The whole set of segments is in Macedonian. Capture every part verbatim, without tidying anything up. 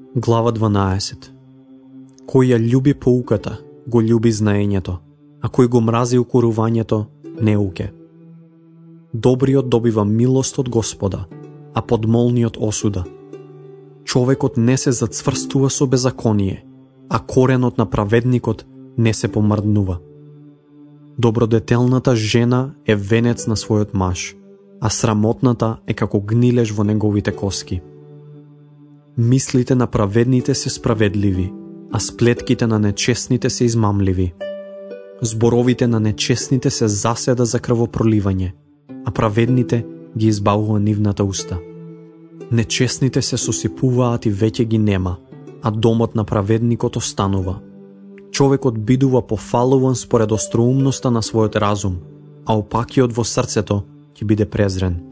Глава дванаесет. Кој ја љуби поуката, го љуби знаењето, а кој го мрази укорувањето, не уке. Добриот добива милост од Господа, а подмолниот осуда. Човекот не се зацврстува со беззаконие, а коренот на праведникот не се помрднува. Добродетелната жена е венец на својот маж, а срамотната е како гнилеж во неговите коски. Мислите на праведните се справедливи, а сплетките на нечестните се измамливи. Зборовите на нечестните се заседа за крвопроливање, а праведните ги избавува нивната уста. Нечестните се сосипуваат и веќе ги нема, а домот на праведникот останува. Човекот бидува пофалуван според остроумноста на својот разум, а опакиот во срцето ќе биде презрен.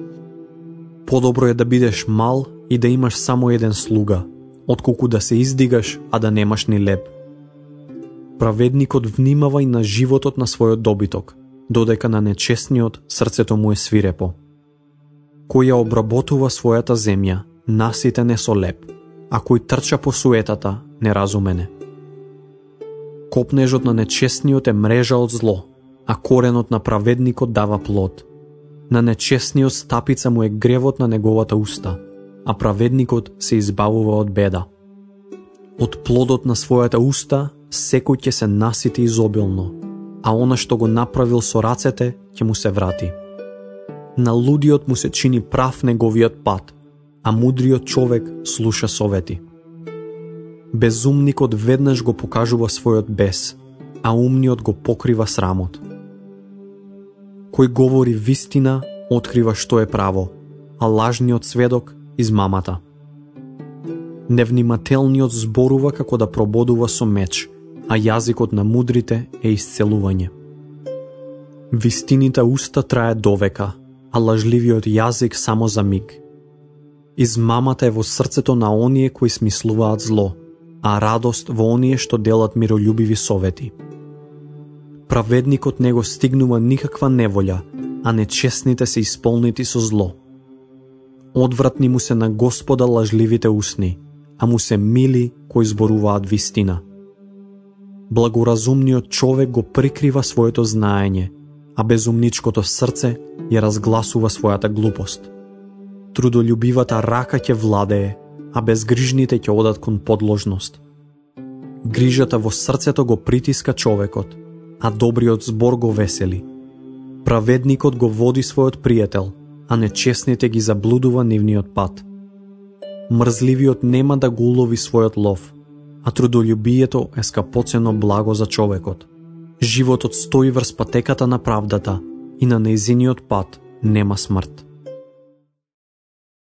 Подобро е да бидеш мал и да имаш само еден слуга, отколку да се издигаш, а да немаш ни леб. Праведникот внимава и на животот на својот добиток, додека на нечестниот срцето му е свирепо. Кој ја обработува својата земја, наситен е со леб, а кој трча по суетата, неразумене. Копнежот на нечестниот е мрежа од зло, а коренот на праведникот дава плод. На нечестниот стапица му е гревот на неговата уста, а праведникот се избавува од беда. Од плодот на својата уста секој ќе се насити изобилно, а она што го направил со рацете ќе му се врати. На лудиот му се чини прав неговиот пат, а мудриот човек слуша совети. Безумникот веднаш го покажува својот бес, а умниот го покрива срамот. Кој говори вистина, открива што е право, а лажниот сведок измамата. Невнимателниот зборува како да прободува со меч, а јазикот на мудрите е исцелување. Вистините уста трае довека, а лажливиот јазик само за миг. Измамата е во срцето на оние кои смислуваат зло, а радост во оние што делат миролюбиви совети. Праведникот не го стигнува никаква неволја, а нечестните се исполнети со зло. Одвратни му се на Господа лажливите усни, а му се мили кои зборуваат вистина. Благоразумниот човек го прикрива своето знаење, а безумничкото срце ја разгласува својата глупост. Трудолюбивата рака ќе владее, а безгрижните ќе одат кон подложност. Грижата во срцето го притиска човекот, а добриот збор го весели. Праведникот го води својот пријател, а нечестните ги заблудува нивниот пат. Мрзливиот нема да го улови својот лов, а трудолюбието е скапоцено благо за човекот. Животот стои врз патеката на правдата и на нејзиниот пат нема смрт.